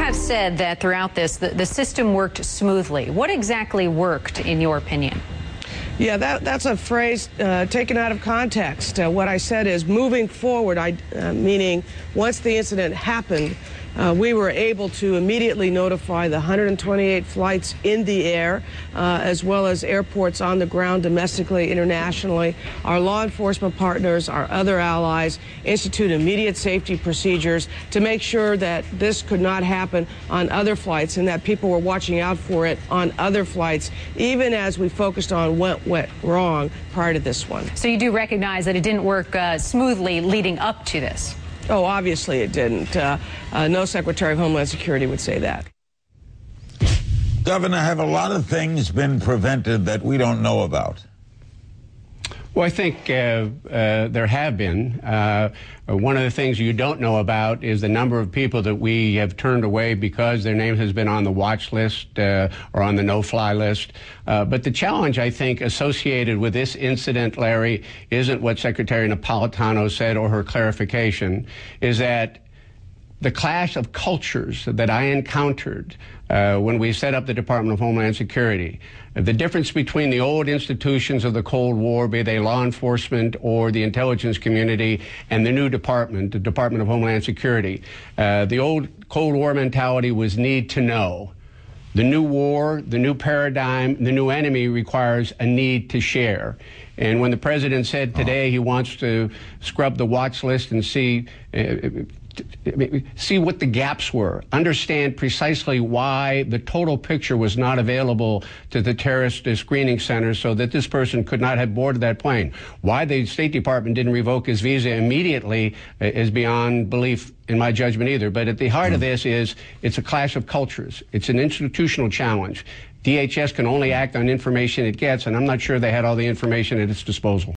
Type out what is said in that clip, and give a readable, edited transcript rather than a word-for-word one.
have said that throughout this, the system worked smoothly. What exactly worked, in your opinion? Yeah, that's a phrase taken out of context. What I said is moving forward, meaning once the incident happened, we were able to immediately notify the 128 flights in the air, as well as airports on the ground domestically, internationally. Our law enforcement partners, our other allies, institute immediate safety procedures to make sure that this could not happen on other flights and that people were watching out for it on other flights, even as we focused on what went wrong prior to this one. So you do recognize that it didn't work smoothly leading up to this? Oh, obviously it didn't. No Secretary of Homeland Security would say that. Governor, have a lot of things been prevented that we don't know about? Well, I think there have been. One of the things you don't know about is the number of people that we have turned away because their name has been on the watch list or on the no-fly list. But the challenge, I think, associated with this incident, Larry, isn't what Secretary Napolitano said or her clarification, is that the clash of cultures that I encountered when we set up the Department of Homeland Security, the difference between the old institutions of the Cold War, be they law enforcement or the intelligence community, and the new department, the Department of Homeland Security. The old Cold War mentality was need to know. The new war, the new paradigm, the new enemy requires a need to share. And when the president said today he wants to scrub the watch list and see what the gaps were, understand precisely why the total picture was not available to the terrorist screening center so that this person could not have boarded that plane. Why the State Department didn't revoke his visa immediately is beyond belief in my judgment either. But at the heart of this is it's a clash of cultures. It's an institutional challenge. DHS can only act on information it gets, and I'm not sure they had all the information at its disposal.